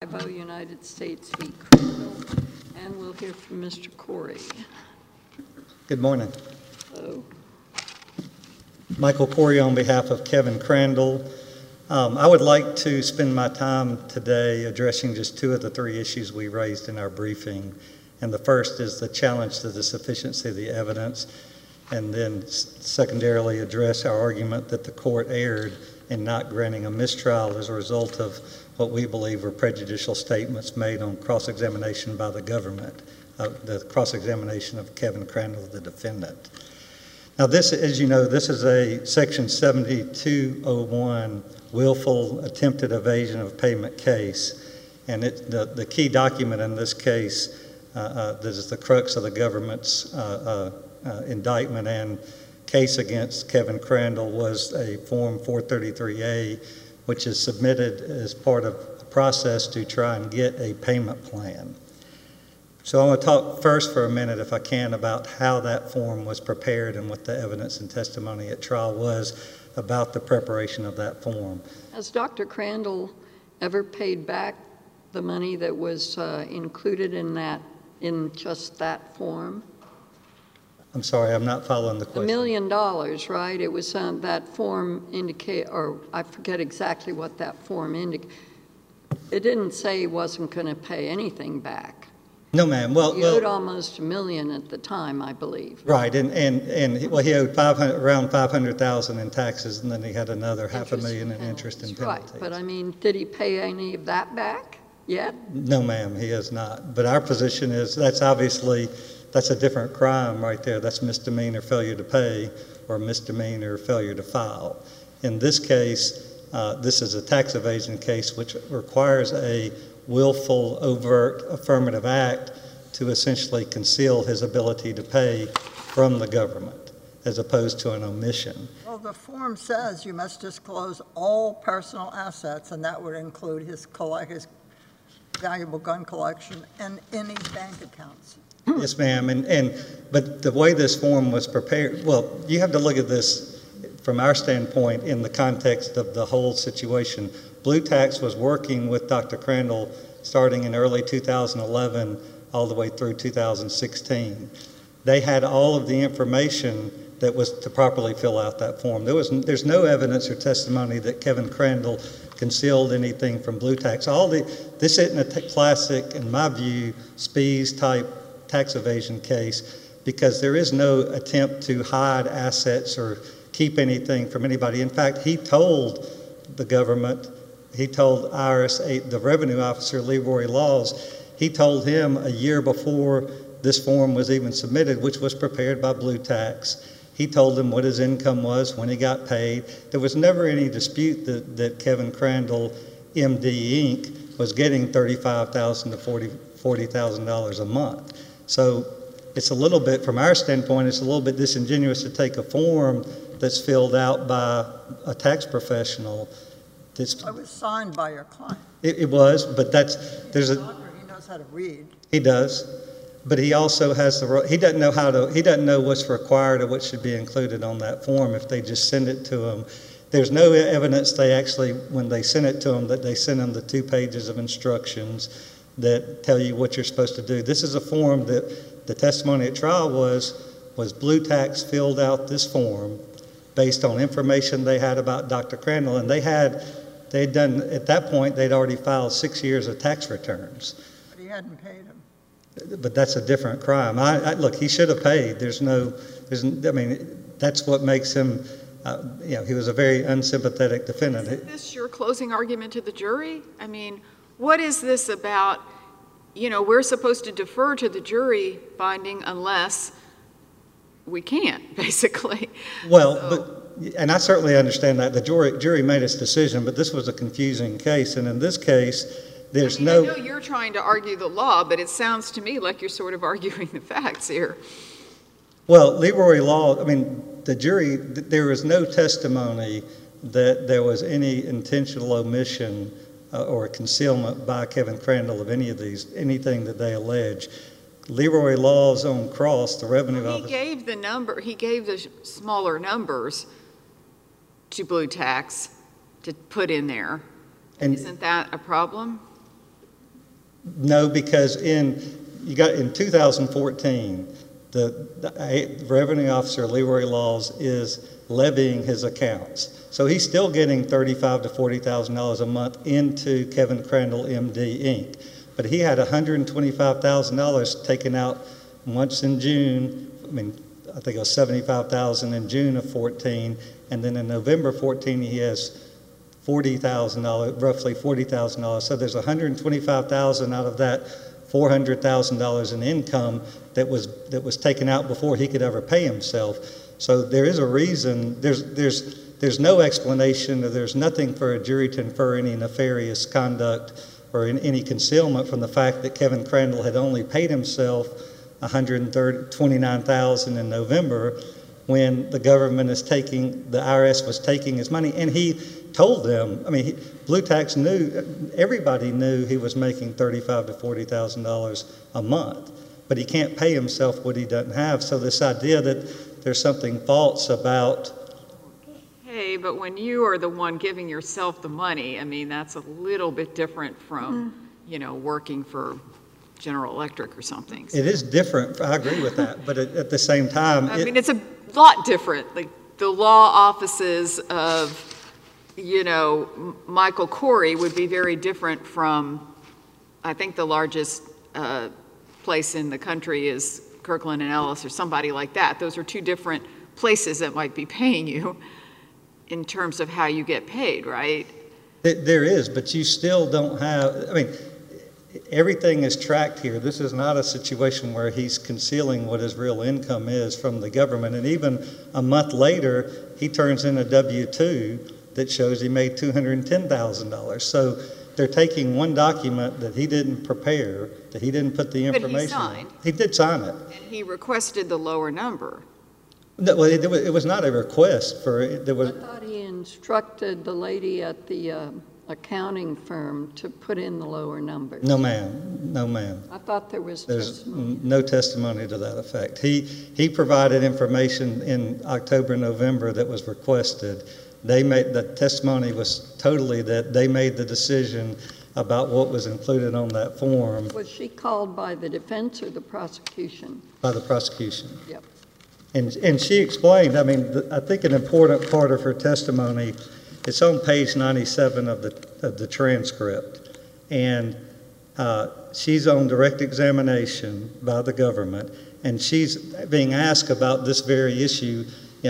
5-0 United States v. Crandall. And we'll hear from Mr. Corey. Good morning. Hello. Michael Corey on behalf of Kevin Crandall. I would like to spend my time today addressing just two of the three issues we raised in our briefing. And the first is the challenge to the sufficiency of the evidence, and then secondarily address our argument that the court erred in not granting a mistrial as a result of what we believe were prejudicial statements made on cross-examination by the government, the cross-examination of Kevin Crandall, the defendant. Now this, as you know, this is a Section 7201 willful attempted evasion of payment case, and the key document in this case, that is the crux of the government's indictment and case against Kevin Crandall, was a Form 433A, which is submitted as part of a process to try and get a payment plan. So I want to talk first for a minute, if I can, about how that form was prepared and what the evidence and testimony at trial was about the preparation of that form. Has Dr. Crandall ever paid back the money that was included in just that form? I'm sorry, I'm not following the question. $1 million, right? It was that form indicate, or I forget exactly what that form indicated. It didn't say he wasn't going to pay anything back. No, ma'am. Well, he owed almost $1 million at the time, I believe. Right, and well, he owed around $500,000 in taxes, and then he had another $500,000 in interest and penalties. Right, but I mean, did he pay any of that back yet? No, ma'am, he has not. But our position is that's a different crime right there. That's misdemeanor failure to pay or misdemeanor failure to file. In this case, this is a tax evasion case, which requires a willful, overt, affirmative act to essentially conceal his ability to pay from the government, as opposed to an omission. Well, the form says you must disclose all personal assets, and that would include his valuable gun collection and any bank accounts. Yes, ma'am, but the way this form was prepared, well, you have to look at this from our standpoint in the context of the whole situation. Blue Tax was working with Dr. Crandall starting in early 2011 all the way through 2016. They had all of the information that was to properly fill out that form. There's no evidence or testimony that Kevin Crandall concealed anything from Blue Tax. This isn't a classic, in my view, Spies type tax evasion case, because there is no attempt to hide assets or keep anything from anybody. In fact, he told the government, he told IRS, the revenue officer, Leroy Laws, he told him a year before this form was even submitted, which was prepared by Blue Tax. He told him what his income was, when he got paid. There was never any dispute that Kevin Crandall, MD Inc., was getting $35,000 to $40,000 a month. So it's a little bit, from our standpoint, it's a little bit disingenuous to take a form that's filled out by a tax professional. It was signed by your client. It was, but he knows how to read. He does, but he also has he doesn't know what's required or what should be included on that form if they just send it to him. There's no evidence they actually, when they send it to him, that they send him the 2 pages of instructions that tell you what you're supposed to do. This is a form that the testimony at trial was Blue Tax filled out this form based on information they had about Dr. Crandall, and they'd done, at that point, they'd already filed 6 years of tax returns. But he hadn't paid him. But that's a different crime. Look, he should have paid. That's what makes him, he was a very unsympathetic defendant. Isn't this your closing argument to the jury? I mean, what is this about? We're supposed to defer to the jury finding unless we can't, basically. Well, and I certainly understand that. The jury made its decision, but this was a confusing case. And in this case, I know you're trying to argue the law, but it sounds to me like you're sort of arguing the facts here. Well, Leroy Law, the jury, there was no testimony that there was any intentional omission or concealment by Kevin Crandall of anything that they allege. Leroy Law's own cross, the revenue officer. He gave the smaller numbers to Blue Tax to put in there. And isn't that a problem? No, because in 2014, the revenue officer, Leroy Laws, is levying his accounts. So he's still getting $35,000 to $40,000 a month into Kevin Crandall, MD, Inc. But he had $125,000 taken out once in June. I think it was $75,000 in June of 14, and then in November 14 he has $40,000, roughly $40,000. So there's $125,000 out of that $400,000 in income that was taken out before he could ever pay himself. So there is a reason. There's no explanation, or there's nothing for a jury to infer any nefarious conduct or any concealment from the fact that Kevin Crandall had only paid himself $129,000 in November, when the government the IRS was taking his money, and he told them. Blue Tax knew, everybody knew he was making $35,000 to $40,000 a month, but he can't pay himself what he doesn't have. So this idea that there's something false about. Hey, but when you are the one giving yourself the money, that's a little bit different from, working for General Electric or something. It is different. I agree with that. But at the same time, it's a lot different. Like the law offices of, Michael Corey would be very different from, I think the largest place in the country is Kirkland and Ellis or somebody like that. Those are two different places that might be paying you in terms of how you get paid, right? There is, but you still don't have, everything is tracked here. This is not a situation where he's concealing what his real income is from the government. And even a month later, he turns in a W-2 that shows he made $210,000. So they're taking one document that he didn't prepare, that he didn't put the information But he signed. in. He did sign it. And he requested the lower number. No, well, it was not a request for it. I thought he instructed the lady at the accounting firm to put in the lower number. No, ma'am. No, ma'am. I thought there's testimony. No testimony to that effect. He provided information in October, November that was requested. The testimony was totally that they made the decision about what was included on that form. Was she called by the defense or the prosecution? By the prosecution. Yep. And she explained, I think an important part of her testimony, it's on page 97 of the transcript. And she's on direct examination by the government, and she's being asked about this very issue.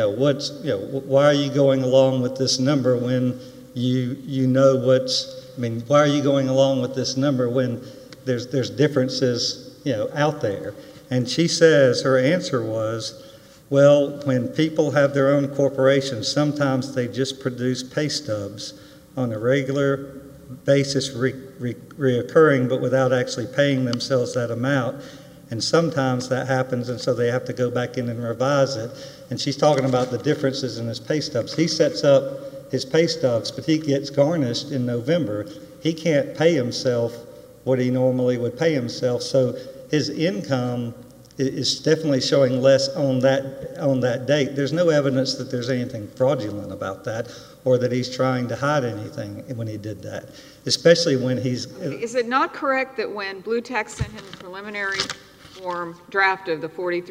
Why are you going along with this number when you know why are you going along with this number when there's differences, out there? And she says her answer was, well, when people have their own corporations, sometimes they just produce pay stubs on a regular basis, reoccurring, but without actually paying themselves that amount. And sometimes that happens, and so they have to go back in and revise it. And she's talking about the differences in his pay stubs. He sets up his pay stubs, but he gets garnished in November. He can't pay himself what he normally would pay himself, so his income is definitely showing less on that date. There's no evidence that there's anything fraudulent about that, or that he's trying to hide anything when he did that, especially when he's... Is it not correct that when Blue Tax sent him the preliminary form draft of the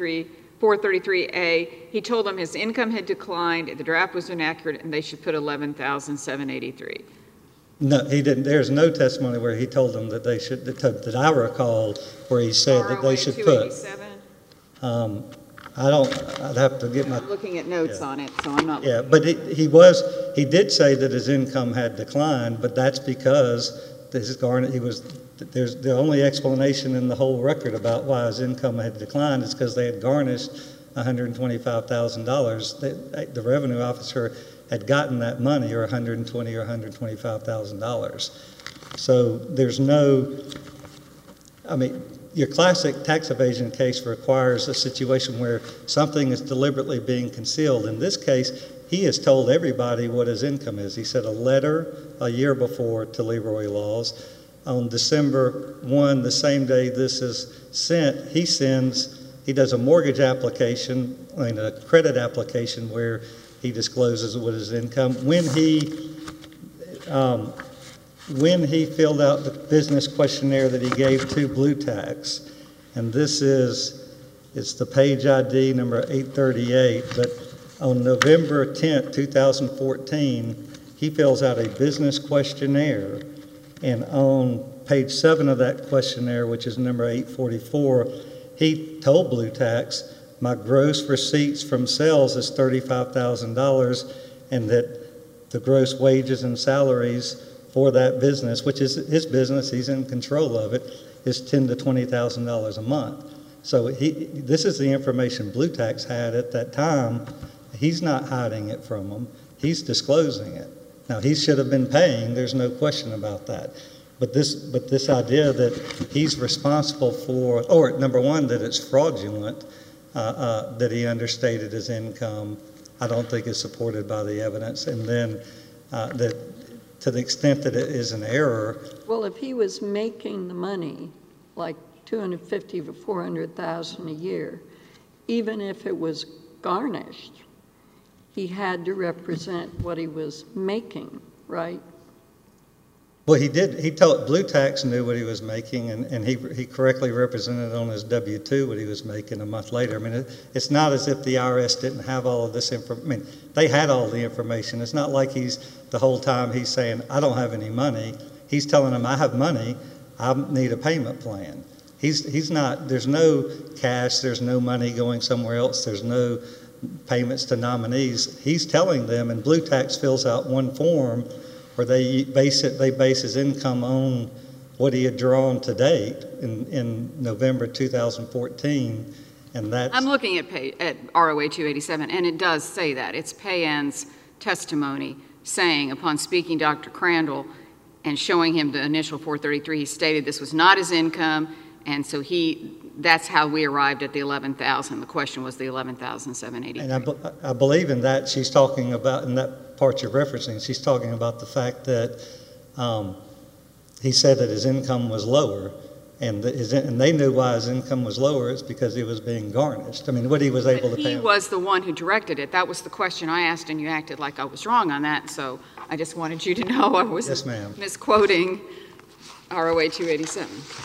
433A, he told them his income had declined, the draft was inaccurate, and they should put $11,783? No, he didn't. There's no testimony where he told them that they should, that I recall, where he said that they should put. I'd have to get my... I'm looking at notes on it, so I'm not... Yeah, but he did say that his income had declined, but that's because there's the only explanation in the whole record about why his income had declined is because they had garnished $125,000. The revenue officer had gotten that money, or $120,000 or $125,000. So there's no... Your classic tax evasion case requires a situation where something is deliberately being concealed. In this case, he has told everybody what his income is. He sent a letter a year before to Leroy Laws. On December 1, the same day this is sent, he does a mortgage application, a credit application where he discloses what his income. When when he filled out the business questionnaire that he gave to Blue Tax, and it's the page ID number 838, but on November 10th, 2014, he fills out a business questionnaire, and on page 7 of that questionnaire, which is number 844, he told Blue Tax, my gross receipts from sales is $35,000, and that the gross wages and salaries for that business, which is his business, he's in control of it, is $10,000 to $20,000 a month. So this is the information Blue Tax had at that time. He's not hiding it from them. He's disclosing it. Now, he should have been paying. There's no question about that. But this idea that he's responsible for, or number one, that it's fraudulent, that he understated his income, I don't think is supported by the evidence. And then that to the extent that it is an error. Well, if he was making the money, like $250,000 to $400,000 a year, even if it was garnished, he had to represent what he was making, right? Well, he did. He told Blue Tax knew what he was making, and he correctly represented on his W-2 what he was making a month later. I mean, it's not as if the IRS didn't have all of this information. I mean, they had all the information. It's not like the whole time he's saying, I don't have any money. He's telling them, I have money. I need a payment plan. He's not, there's no cash, there's no money going somewhere else, there's no payments to nominees. He's telling them, and Blue Tax fills out one form where they base his income on what he had drawn to date in November 2014, and that's... I'm looking at ROA 287, and it does say that. It's Payen's testimony saying, upon speaking to Dr. Crandall and showing him the initial 433, he stated this was not his income, and so that's how we arrived at the $11,000. The question was the $11,783. And I believe in that. She's talking about, in that part you're referencing, she's talking about the fact that he said that his income was lower, and they knew why his income was lower. It's because he was being garnished. I mean, what he was able to pay. He was the one who directed it. That was the question I asked, and you acted like I was wrong on that, so I just wanted you to know I was yes, ma'am. Misquoting ROA 287.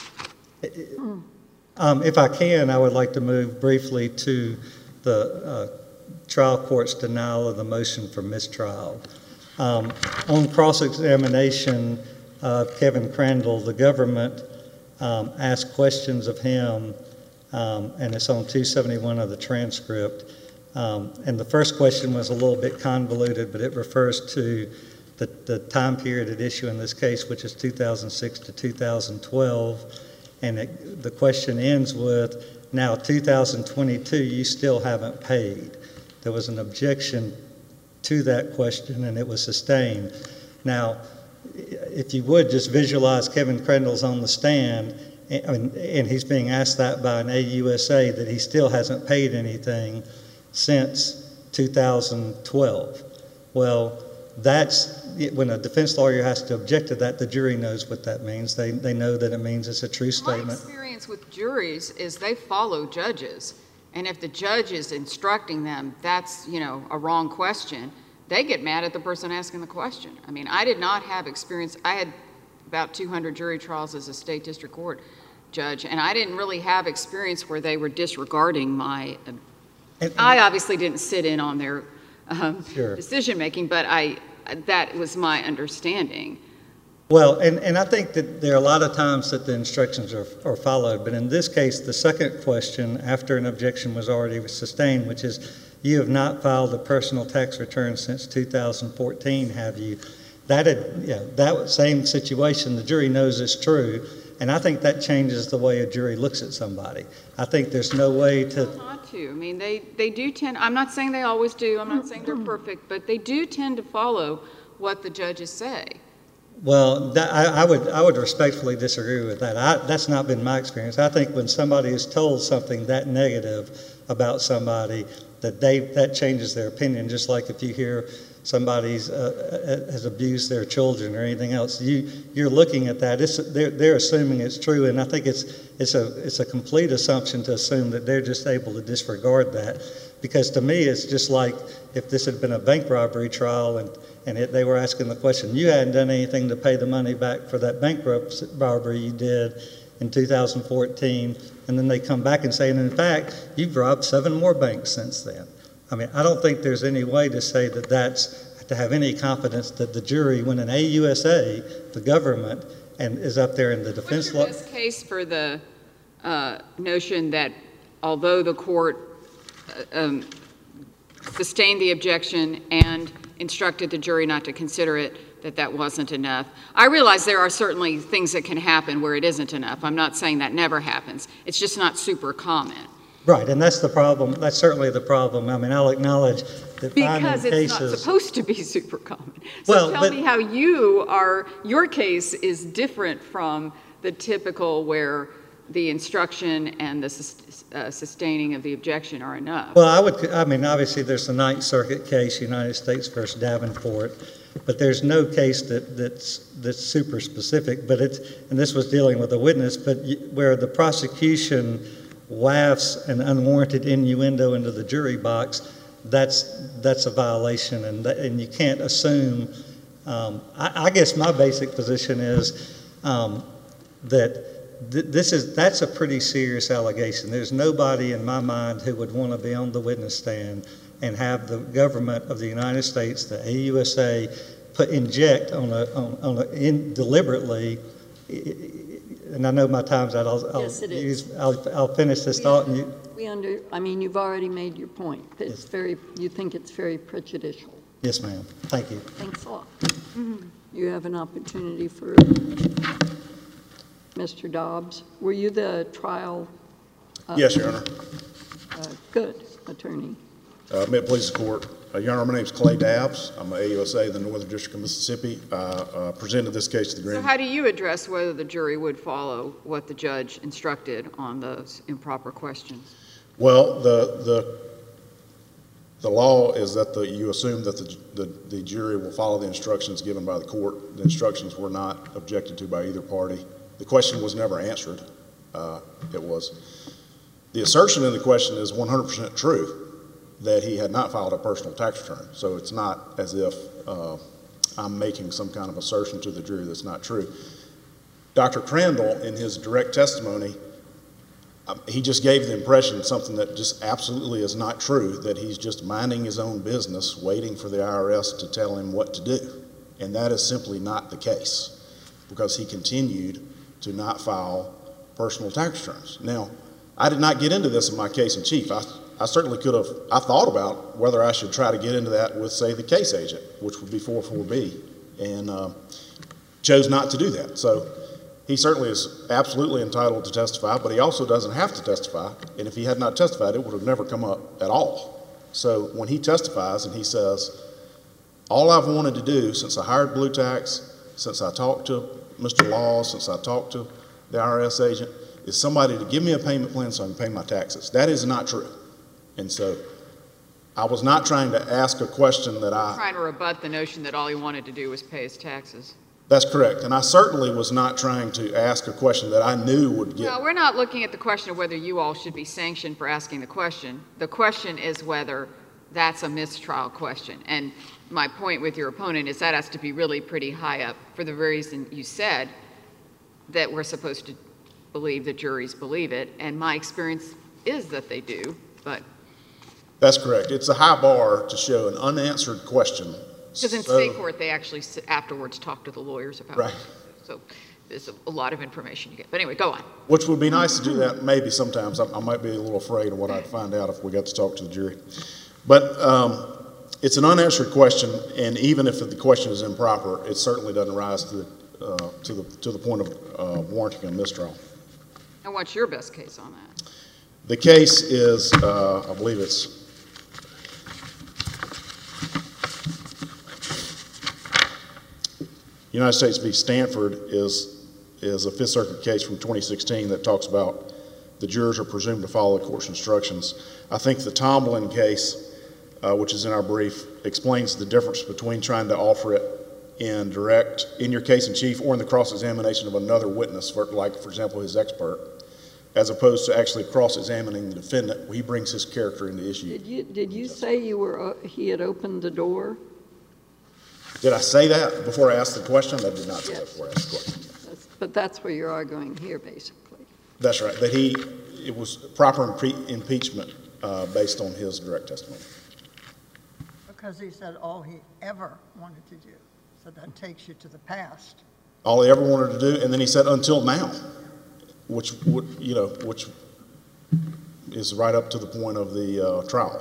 If I can, I would like to move briefly to the trial court's denial of the motion for mistrial. On cross-examination of Kevin Crandall, the government asked questions of him, and it's on 271 of the transcript. And the first question was a little bit convoluted, but it refers to the time period at issue in this case, which is 2006 to 2012. And the question ends with, now 2022, you still haven't paid. There was an objection to that question, and it was sustained. Now, if you would just visualize Kevin Crandall's on the stand, and he's being asked that by an AUSA that he still hasn't paid anything since 2012. Well, that's when a defense lawyer has to object to that, the jury knows what that means. They know that it means it's a true statement. My experience with juries is they follow judges, and if the judge is instructing them that's, a wrong question, they get mad at the person asking the question. I mean, I did not have experience. I had about 200 jury trials as a state district court judge, and I didn't really have experience where they were disregarding my... I obviously didn't sit in on their sure. decision-making, but that was my understanding. Well, and I think that there are a lot of times that the instructions are followed, but in this case, the second question, after an objection was already sustained, which is, you have not filed a personal tax return since 2014, have you? That same situation, the jury knows is true, and I think that changes the way a jury looks at somebody. I think there's no way to... Not to. I mean, they do tend... I'm not saying they always do. I'm not saying they're perfect, but they do tend to follow what the judges say. Well, I would respectfully disagree with that. That's not been my experience. I think when somebody is told something that negative about somebody, that changes their opinion. Just like if you hear somebody's has abused their children or anything else, you're looking at that. They're assuming it's true, and I think it's a complete assumption to assume that they're just able to disregard that. Because to me, it's just like if this had been a bank robbery trial and they were asking the question, you hadn't done anything to pay the money back for that bank robbery you did in 2014, and then they come back and say, and in fact, you've robbed 7 more banks since then. I mean, I don't think there's any way to say that that's to have any confidence that the jury, when an AUSA, the government, and is up there in the defense law. What's your best case for the notion that although the court sustained the objection and instructed the jury not to consider it, that wasn't enough? I realize there are certainly things that can happen where it isn't enough. I'm not saying that never happens. It's just not super common. Right, and that's the problem. That's certainly the problem. I mean, I'll acknowledge that because it's cases, not supposed to be super common. So well, tell me how your case is different from the typical where the instruction and the sustaining of the objection are enough. Well, obviously there's the Ninth Circuit case, United States versus Davenport, but there's no case that's super specific, but and this was dealing with a witness, but where the prosecution wafts an unwarranted innuendo into the jury box, that's a violation, and you can't assume. I guess my basic position is that that's a pretty serious allegation. There's nobody in my mind who would want to be on the witness stand and have the government of the United States, the AUSA, inject deliberately. And I know my time's out. Yes, it is. I'll finish this thought. And you've already made your point. It's you think it's very prejudicial. Yes, ma'am. Thank you. Thanks a lot. You have an opportunity for Mr. Dobbs. Were you the trial? Yes, Your Honor. Good attorney. May it please the court. Your Honor, my name is Clay Dabbs. I'm an AUSA of the Northern District of Mississippi. Presented this case to the grand. So how do you address whether the jury would follow what the judge instructed on those improper questions? Well, the law is that you assume that the jury will follow the instructions given by the court. The instructions were not objected to by either party. The question was never answered. The assertion in the question is 100% true, that he had not filed a personal tax return. So it's not as if I'm making some kind of assertion to the jury that's not true. Dr. Crandall, in his direct testimony, he just gave the impression something that just absolutely is not true, that he's just minding his own business, waiting for the IRS to tell him what to do. And that is simply not the case, because he continued to not file personal tax returns. Now, I did not get into this in my case in chief. I certainly could have. I thought about whether I should try to get into that with, say, the case agent, which would be 404B, and chose not to do that. So he certainly is absolutely entitled to testify, but he also doesn't have to testify, and if he had not testified, it would have never come up at all. So when he testifies and he says, all I've wanted to do since I hired Blue Tax, since I talked to Mr. Law, since I talked to the IRS agent, is somebody to give me a payment plan so I can pay my taxes. That is not true. And so I was not trying to ask a question that Trying to rebut the notion that all he wanted to do was pay his taxes. That's correct. And I certainly was not trying to ask a question that I knew would get. No, we're not looking at the question of whether you all should be sanctioned for asking the question. The question is whether that's a mistrial question. And my point with your opponent is that has to be really pretty high up for the reason you said, that we're supposed to believe that juries believe it. And my experience is that they do, but. That's correct. It's a high bar to show an unanswered question. Because in state court, they actually afterwards talk to the lawyers about it. So there's a lot of information you get. But anyway, go on. Which would be nice to do that maybe sometimes. I might be a little afraid of what I'd find out if we got to talk to the jury. But it's an unanswered question, and even if the question is improper, it certainly doesn't rise to the point of warranting a mistrial. And what's your best case on that? The case is, I believe it's United States v. Stanford is a Fifth Circuit case from 2016 that talks about the jurors are presumed to follow the court's instructions. I think the Tomlin case, which is in our brief, explains the difference between trying to offer it in your case in chief or in the cross-examination of another witness, for example, his expert, as opposed to actually cross-examining the defendant. He brings his character into issue. Did you say he had opened the door? Did I say that before I asked the question? I did not say that Yes. before I asked the question. But that's what you're arguing here, basically. That's right, that it was proper impeachment based on his direct testimony. Because he said all he ever wanted to do. So that takes you to the past. All he ever wanted to do, and then he said until now, which is right up to the point of the trial.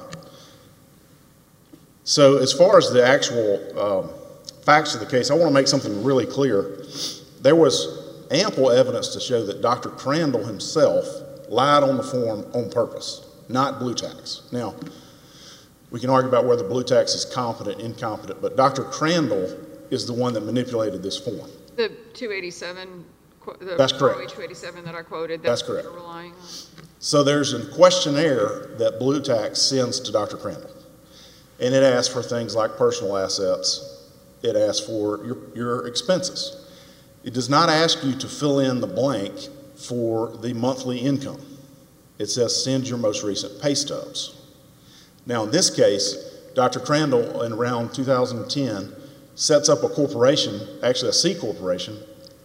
So as far as the actual facts of the case, I want to make something really clear. There was ample evidence to show that Dr. Crandall himself lied on the form on purpose, not Blue Tax. Now, we can argue about whether Blue Tax is competent, incompetent, but Dr. Crandall is the one that manipulated this form. The 287, That's correct. 287 that I quoted, That's what correct. you're relying on? So there's a questionnaire that Blue Tax sends to Dr. Crandall, and it asks for things like personal assets. It asks for your expenses. It does not ask you to fill in the blank for the monthly income. It says send your most recent pay stubs. Now in this case, Dr. Crandall in around 2010 sets up a corporation, actually a C corporation,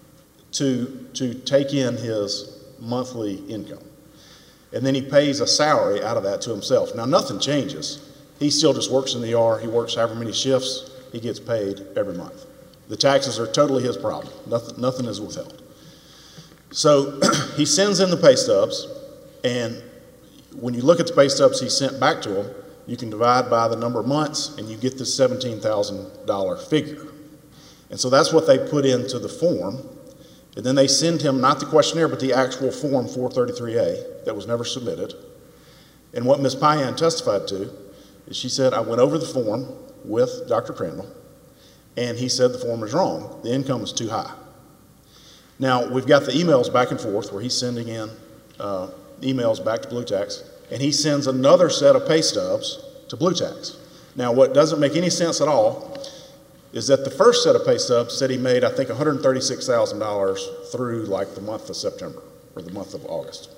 to take in his monthly income. And then he pays a salary out of that to himself. Now nothing changes. He still just works in the ER. He works however many shifts. He gets paid every month. The taxes are totally his problem. Nothing is withheld. So he sends in the pay stubs, and when you look at the pay stubs he sent back to him, you can divide by the number of months, and you get this $17,000 figure. And so that's what they put into the form. And then they send him not the questionnaire, but the actual form 433A that was never submitted. And what Ms. Payan testified to is she said, I went over the form with Dr. Crandall, and he said the form is wrong. The income is too high. Now, we've got the emails back and forth where he's sending in emails back to Blue Tax, and he sends another set of pay stubs to Blue Tax. Now, what doesn't make any sense at all is that the first set of pay stubs said he made, I think, $136,000 through like the month of September or the month of August.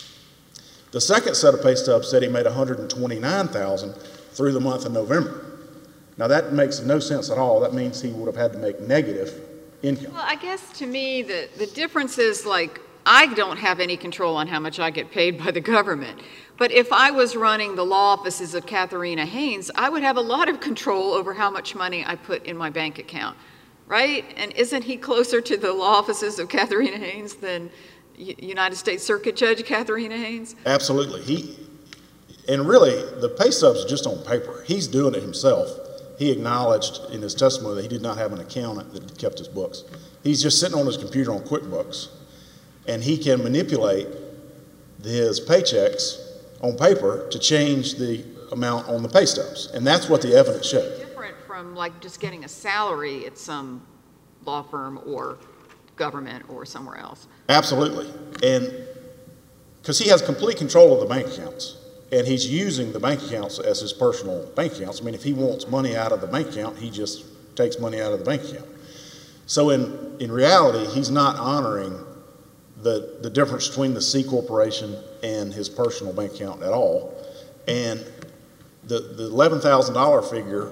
The second set of pay stubs said he made $129,000 through the month of November. Now that makes no sense at all. That means he would have had to make negative income. Well, I guess to me, the difference is like, I don't have any control on how much I get paid by the government. But if I was running the law offices of Katharina Haynes, I would have a lot of control over how much money I put in my bank account, right? And isn't he closer to the law offices of Katharina Haynes than United States Circuit Judge Katharina Haynes? Absolutely. And really, the pay stubs are just on paper. He's doing it himself. He acknowledged in his testimony that he did not have an accountant that kept his books. He's just sitting on his computer on QuickBooks, and he can manipulate his paychecks on paper to change the amount on the pay stubs. And that's what the evidence showed. Different from like just getting a salary at some law firm or government or somewhere else. Absolutely. And because he has complete control of the bank accounts, and he's using the bank accounts as his personal bank accounts. I mean, if he wants money out of the bank account, he just takes money out of the bank account. So in reality, he's not honoring the difference between the C corporation and his personal bank account at all. And the $11,000 figure,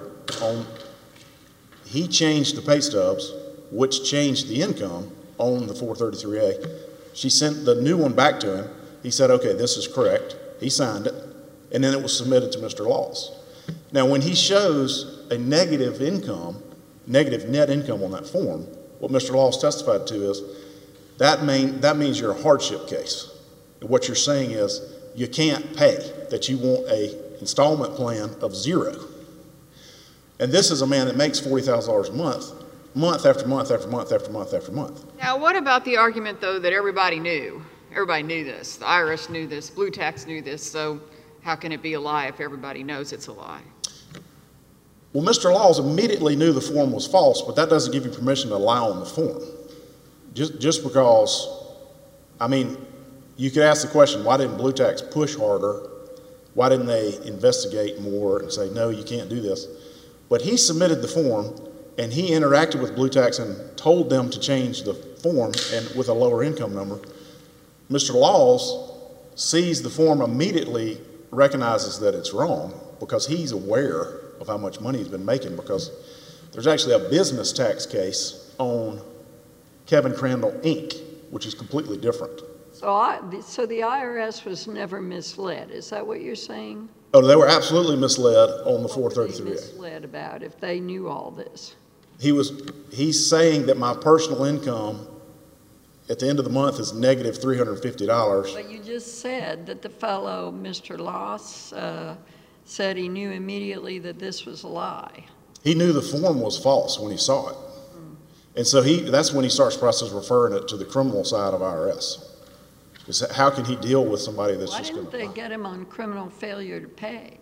he changed the pay stubs, which changed the income on the 433A. She sent the new one back to him. He said, okay, this is correct. He signed it, and then it was submitted to Mr. Laws. Now, when he shows a negative net income on that form, what Mr. Laws testified to is that means you're a hardship case. And what you're saying is you can't pay, that you want an installment plan of zero. And this is a man that makes $40,000 a month after month after month after month after month. Now, what about the argument, though, that everybody knew? Everybody knew this. The IRS knew this. Blue Tax knew this. So how can it be a lie if everybody knows it's a lie? Well, Mr. Laws immediately knew the form was false, but that doesn't give you permission to lie on the form. Just because, I mean, you could ask the question, why didn't Blue Tax push harder? Why didn't they investigate more and say, no, you can't do this? But he submitted the form, and he interacted with Blue Tax and told them to change the form and with a lower income number. Mr. Laws sees the form, immediately recognizes that it's wrong because he's aware of how much money he's been making, because There's actually a business tax case on Kevin Crandall, Inc., which is completely different. So the IRS was never misled. Is that what you're saying? Oh, they were absolutely misled on the What were they 433A. misled about if they knew all this? He's saying that my personal income at the end of the month is negative $350. But you just said that the fellow, Mr. Loss, said he knew immediately that this was a lie. He knew the form was false when he saw it. And so that's when he starts process referring it to the criminal side of IRS. Because how can he deal with somebody that's Why just going didn't they get him on criminal failure to pay?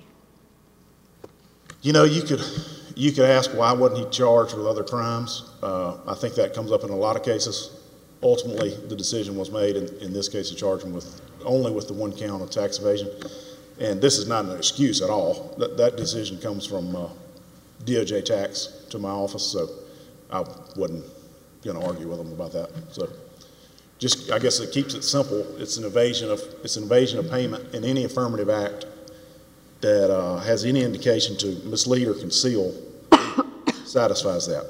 You know, you could ask why wasn't he charged with other crimes. I think that comes up in a lot of cases. Ultimately, the decision was made in this case to charge him only with the one count of tax evasion. And this is not an excuse at all. That decision comes from DOJ tax to my office, so I wasn't going to argue with them about that. So, I guess it keeps it simple. It's an evasion of payment in any affirmative act that has any indication to mislead or conceal satisfies that.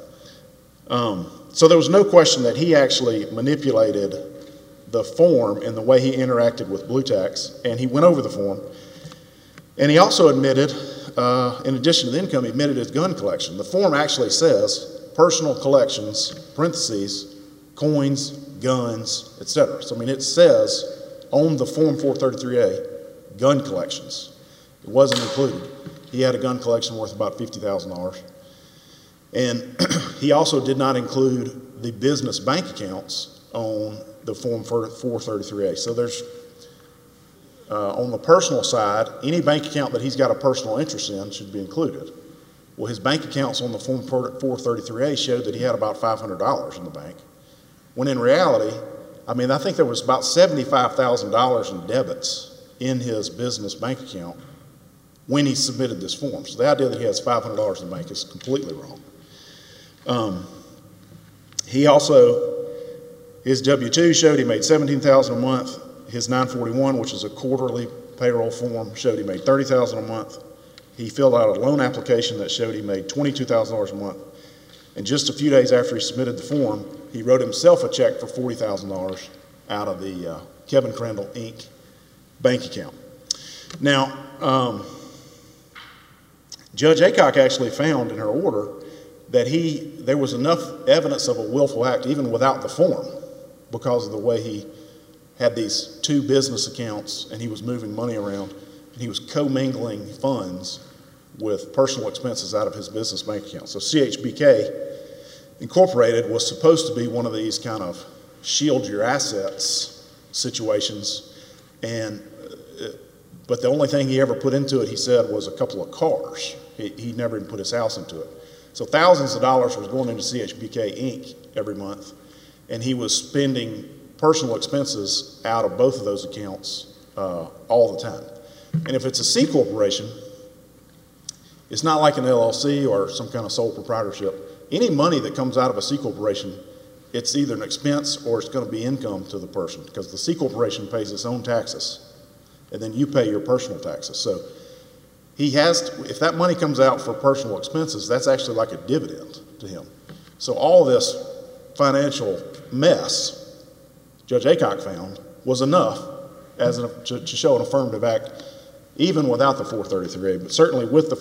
So there was no question that he actually manipulated the form in the way he interacted with Blue Tax, and he went over the form. And he also admitted, in addition to the income, he admitted his gun collection. The form actually says personal collections, parentheses, coins, guns, etc. So, I mean, it says on the Form 433A, gun collections. It wasn't included. He had a gun collection worth about $50,000. And he also did not include the business bank accounts on the Form 433A. So there's, on the personal side, any bank account that he's got a personal interest in should be included. Well, his bank accounts on the Form 433A showed that he had about $500 in the bank. When in reality, I mean, I think there was about $75,000 in debits in his business bank account when he submitted this form. So the idea that he has $500 in the bank is completely wrong. He also, his W-2 showed he made $17,000 a month. His 941, which is a quarterly payroll form, showed he made $30,000 a month. He filled out a loan application that showed he made $22,000 a month. And just a few days after he submitted the form, he wrote himself a check for $40,000 out of the Kevin Crandall, Inc. bank account. Now, Judge Aycock actually found in her order that there was enough evidence of a willful act even without the form because of the way he had these two business accounts and he was moving money around and he was commingling funds with personal expenses out of his business bank account. So CHBK Incorporated was supposed to be one of these kind of shield your assets situations, but the only thing he ever put into it, he said, was a couple of cars. He never even put his house into it. So thousands of dollars was going into CHBK Inc. every month, and he was spending personal expenses out of both of those accounts all the time. And if it's a C corporation, it's not like an LLC or some kind of sole proprietorship. Any money that comes out of a C corporation, it's either an expense or it's going to be income to the person because the C corporation pays its own taxes, and then you pay your personal taxes. So he has to, if that money comes out for personal expenses, that's actually like a dividend to him. So all this financial mess Judge Aycock found was enough to show an affirmative act, even without the 433A, but certainly with the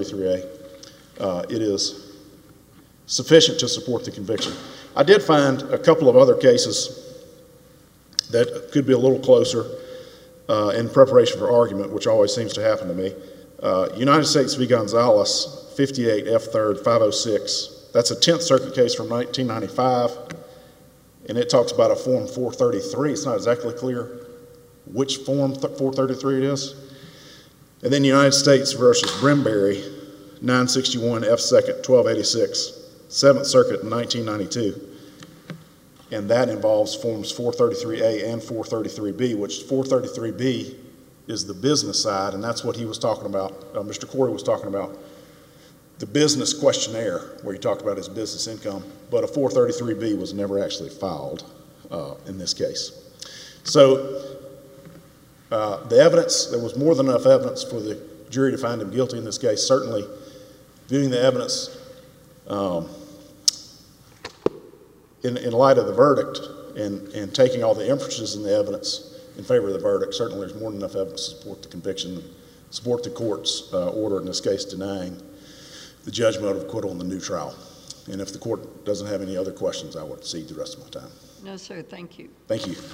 433A, it is sufficient to support the conviction. I did find a couple of other cases that could be a little closer in preparation for argument, which always seems to happen to me. United States v. Gonzalez, 58 F. 3rd, 506. That's a 10th Circuit case from 1995, and it talks about a Form 433. It's not exactly clear which Form 433 it is. And then United States v. Brimberry, 961 F. 2nd, 1286, 7th Circuit in 1992. And that involves Forms 433A and 433B, which 433B is the business side, and that's what he was talking about, Mr. Corey was talking about, the business questionnaire, where he talked about his business income, but a 433B was never actually filed in this case. So the evidence, there was more than enough evidence for the jury to find him guilty in this case. Certainly, viewing the evidence In light of the verdict and taking all the inferences in the evidence in favor of the verdict, certainly there's more than enough evidence to support the conviction, support the court's order in this case denying the judgment of acquittal in the new trial. And if the court doesn't have any other questions, I would cede the rest of my time. No, sir, thank you. Thank you.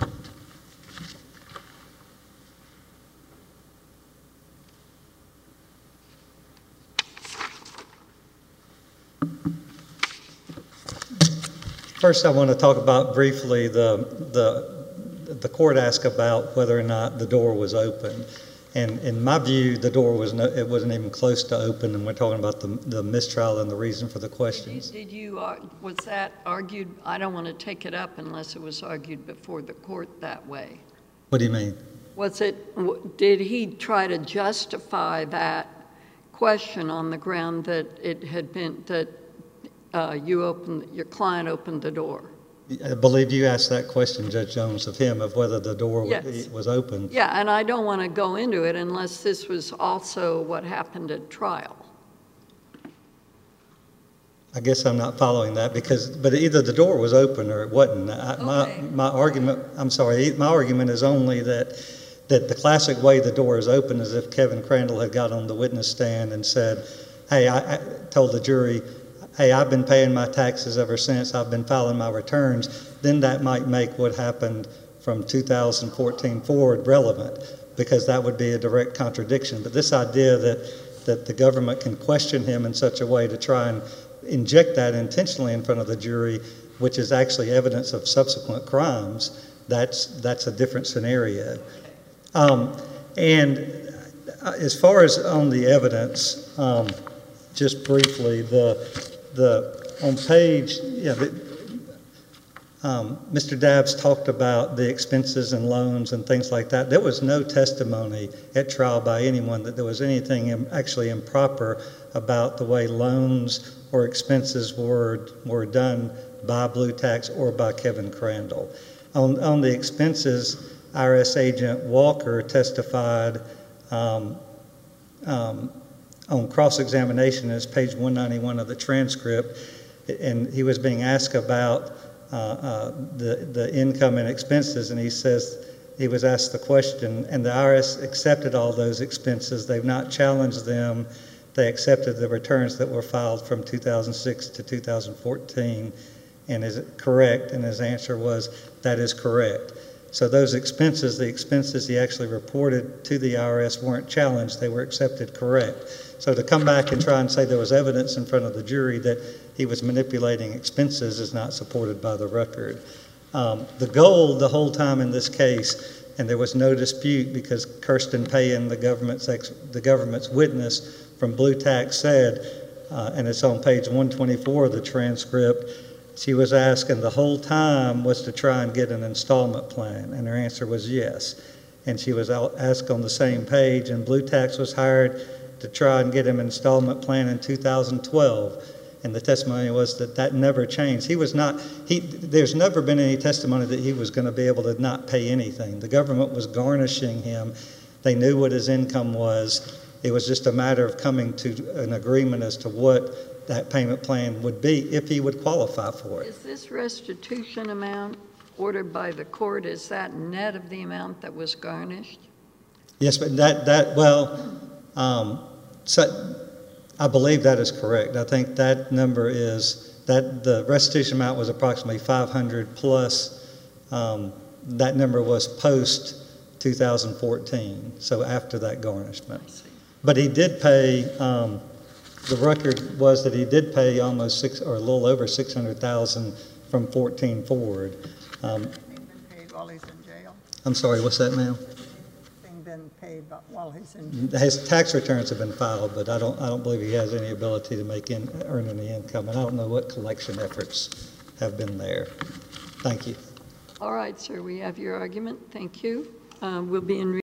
First, I want to talk about briefly the court asked about whether or not the door was open. And in my view, the door it wasn't even close to open, and we're talking about the mistrial and the reason for the questions. Was that argued? I don't want to take it up unless it was argued before the court that way. What do you mean? Did he try to justify that question on the ground that it had been, that your client opened the door? I believe you asked that question, Judge Jones, of him, of whether the door was open. Yeah, and I don't want to go into it unless this was also what happened at trial. I guess I'm not following that but either the door was open or it wasn't. My argument is only that the classic way the door is open is if Kevin Crandall had got on the witness stand and said, hey, I told the jury, hey, I've been paying my taxes ever since, I've been filing my returns, then that might make what happened from 2014 forward relevant, because that would be a direct contradiction. But this idea that the government can question him in such a way to try and inject that intentionally in front of the jury, which is actually evidence of subsequent crimes, that's a different scenario. And as far as on the evidence, just briefly, on page, Mr. Dabbs talked about the expenses and loans and things like that. There was no testimony at trial by anyone that there was anything actually improper about the way loans or expenses were done by Blue Tax or by Kevin Crandall. On the expenses, IRS agent Walker testified on cross-examination, as page 191 of the transcript, and he was being asked about the income and expenses, and he says he was asked the question, and the IRS accepted all those expenses. They've not challenged them. They accepted the returns that were filed from 2006 to 2014, and is it correct? And his answer was, that is correct. So those expenses, the expenses he actually reported to the IRS weren't challenged. They were accepted correct. So to come back and try and say there was evidence in front of the jury that he was manipulating expenses is not supported by the record. The goal the whole time in this case, and there was no dispute because Kirsten Payan, the government's witness from Blue Tax said, and it's on page 124 of the transcript, she was asking the whole time was to try and get an installment plan, and her answer was yes. And she was asked on the same page, and Blue Tax was hired to try and get him an installment plan in 2012. And the testimony was that never changed. There's never been any testimony that he was going to be able to not pay anything. The government was garnishing him. They knew what his income was. It was just a matter of coming to an agreement as to what that payment plan would be if he would qualify for it. Is this restitution amount ordered by the court, is that net of the amount that was garnished? Yes, but so I believe that is correct. I think that number is, that the restitution amount was approximately $500 plus. That number was post 2014, so after that garnishment. But he did pay, the record was that he did pay almost a little over $600,000 from 14 forward. Been paid while he's in jail? I'm sorry, what's that, ma'am? Been paid while he's in jail? His tax returns have been filed, but I don't believe he has any ability to earn any income, and I don't know what collection efforts have been there. Thank you. All right, sir, we have your argument. Thank you. We'll be in